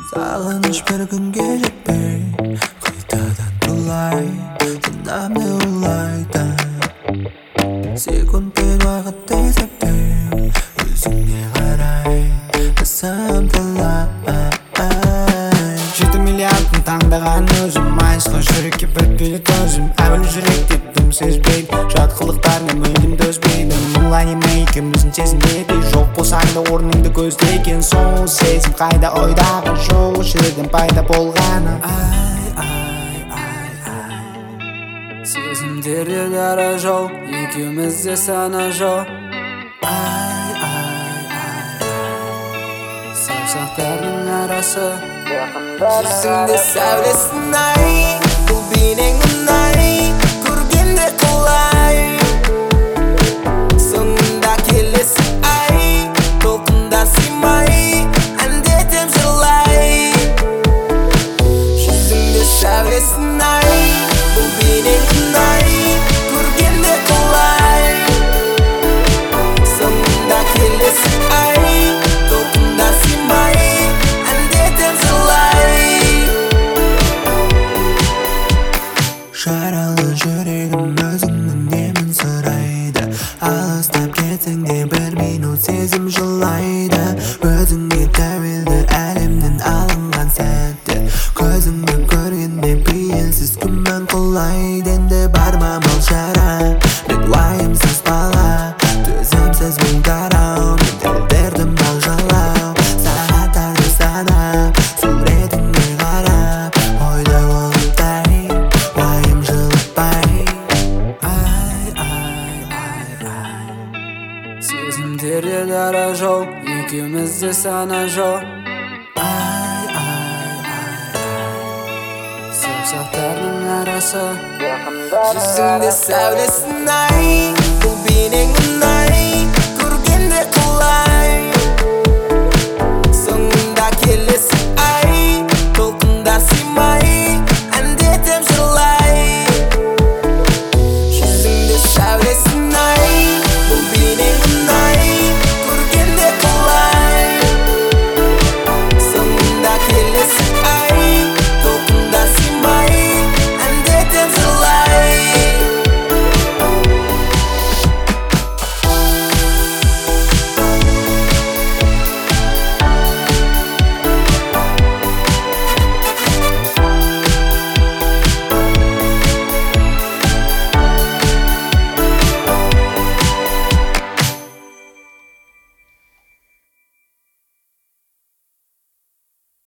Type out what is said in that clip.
Sağlanış bir gün gelipey Kıytadan tulay Tınamdı ulaydan Sekund bir vakit tezepey Özüne qaray Kısam talay 7 milyardın tаңдаған өзім Майысқа жүрекке бір билет өзім Әуел жүрек дедім сезбейді Жатқылықтарына мүлдем төзбейді Мұңлай еме екеуміздің сезімдегі Жоқ болсаң да орныңды көздеген Сол сезім қайда ойдағы жоқ Жүрегім пайда болғаны Сезімдерде дара жол Екеумізде сана жоқ Саусақтардың арасы Жүзіңде сәулесін ай Бұл бейнеңін ай Көргенде құлай Соңында келесі ай Толқында сыймай Әндетем жылай Жүзіңде сәулесін ай Бұл бейнеңін ай Көргенде құлай Соңында келесі ай Толқында сыймай Жаралы жүрегім өзіңнің емін сұрайды Алыстап кетсең де бір минут сезім жылайды Өзіңе тәуелді әлемнен алынған сәтте Көзіңді көргенде пейілсіз күмән құлайды Енді барма мол шара Мен уайымсыз бала Төзімсіз мың тарау Мен дәлдердім ал жалау Сағаттарды санап Суретіңе қарап Ойда болыптай Уайым жылытпай Сезімдерде дара жол Екеумізде сана жоқ Саусақтардың арасы Жүзіңде сәулесін ай Бұл бейнеңін ай Көргенде құлай